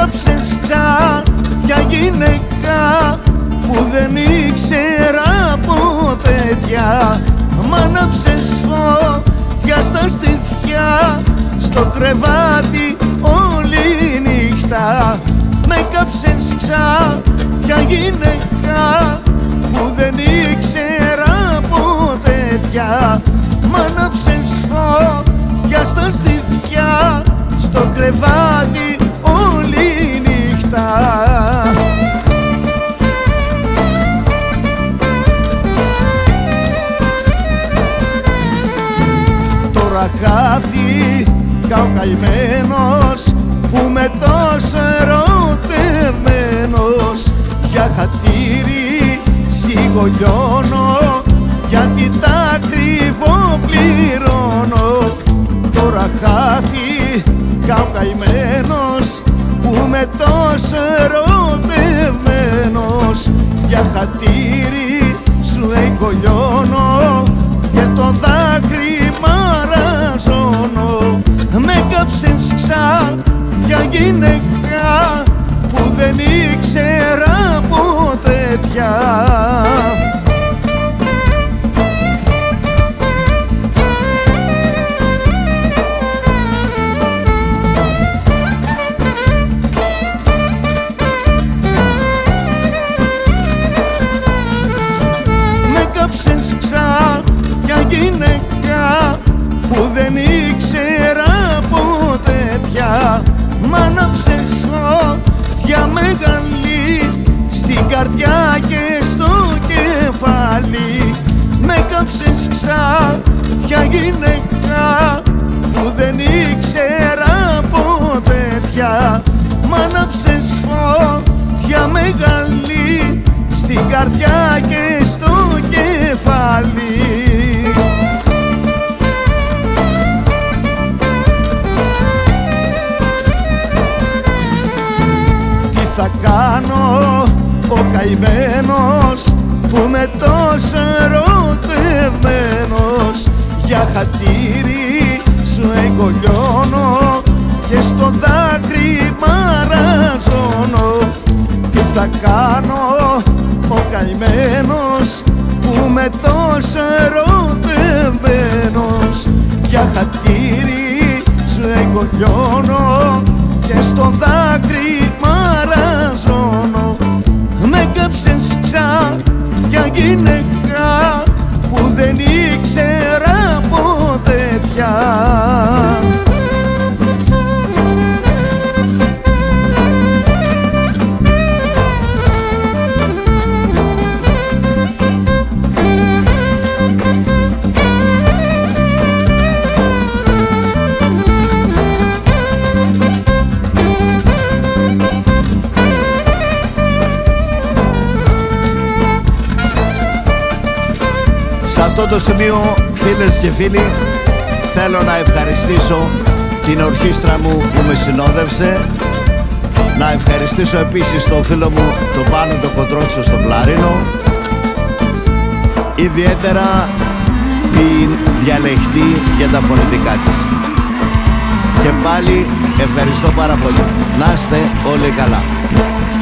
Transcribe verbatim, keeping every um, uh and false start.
κάψες ξάδια γυναίκα που δεν ήξερα ποτέ πια. Μ' άναψες φωτιά στα στήθια, στο κρεβάτι όλη νύχτα. Με κάψες ξάδια γυναίκα που δεν ήξερα ποτέ πια. Μ' άναψες φωτιά στα στήθια, στο κρεβάτι όλη νύχτα. Τώρα χάθηκα ο καημένος που με τόσο ερωτευμένος. Για χατήρι σιγολιώνω, γιατί τα κρυβοπληρώνω. Τώρα χάθηκα ο καημένος που με τόσο ερωτευμένος. Για χατήρι σου εγκολιώνω και το δάκρυ μαραζώνω. Με κάψες ξάδια γυναίκα που δεν ήξερα ποτέ πια. Με κάψες ξάδια γυναίκα που δεν ήξερα ποτέ πια. Μ' άναψες φωτιά μεγάλη στην καρδιά και στο κεφάλι. Με κάψες ξάδια γυναίκα που δεν ήξερα ποτέ πια. Μ' άναψες φωτιά μεγάλη στην καρδιά και στο κεφάλι. Θα κάνω ο καημένος που με τόσο ερωτευμένος. Για χατήρι σου εγκολιώνω και στο δάκρυ μαραζώνω. Τι θα κάνω ο καημένος που με τόσο ερωτευμένος. Για χατήρι σου εγκολιώνω και στο δάκρυ μαραζώνω. Με κάψες ξάδια γυναίκα που δεν ήξερα ποτέ πια. Σε αυτό το σημείο, φίλες και φίλοι, θέλω να ευχαριστήσω την ορχήστρα μου που με συνόδευσε. Να ευχαριστήσω επίσης τον φίλο μου τον Πάνο τον Κοντρότσο στο κλαρίνο. Ιδιαίτερα την διαλεχτή για τα φωνητικά της. Και πάλι ευχαριστώ πάρα πολύ. Να είστε όλοι καλά.